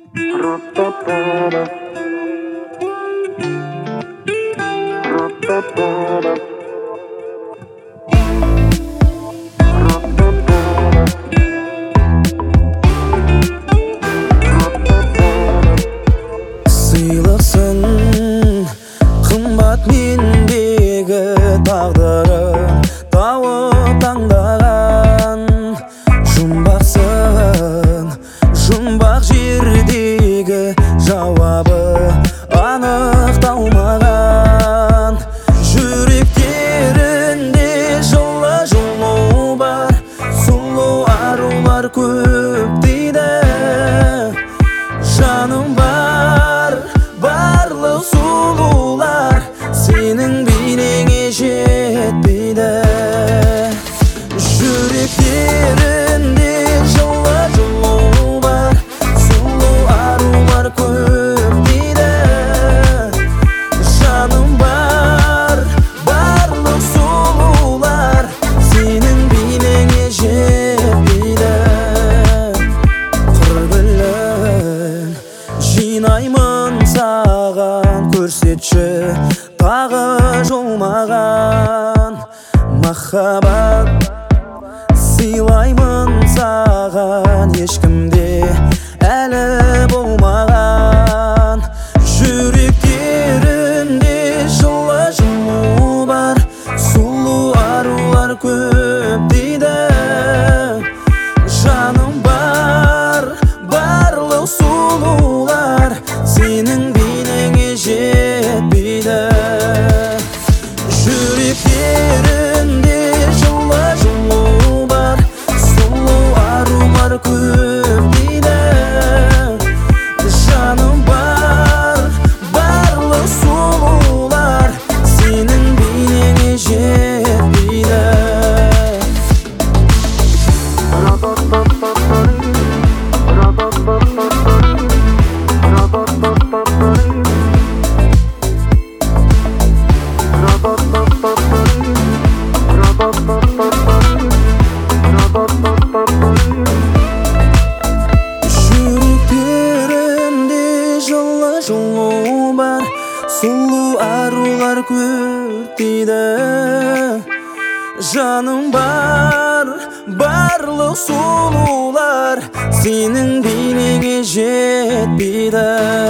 Сыйлықсың қымбат мендегі тағдырым тауып таңдаған жұмбақсың жұмбақ жердегі жауабы анықталмаған жүректерінде жылы жылу бар сұлу арулар көп дейді жаным бар барлық сұлулар сенің бейнеңе жетпейді жүректерінде жылы жылу бар сұлу арулар көп дейді жаным бар барлық сұлулар сенің бейнеңе жетпейді қыргүлін жинаймын саған көрсетші тағы жолмаған махаббат сыйлаймын саған ешкімде әлі болмаған жүректерінде жылы жылу бар сұлу арулар көп дейді жаным бар барлық сұлулар сенің бейнеңе жетпейді жүректерінде жылы жылу бар сұлу арулар көп дейді жаным бар барлық сұлулар сенің бейнеңе жетпейді жүректерінде жылы жылу бар сұлу арулар көп дейді жаным бар барлық сұлулар сенің бейнеңе жетпейді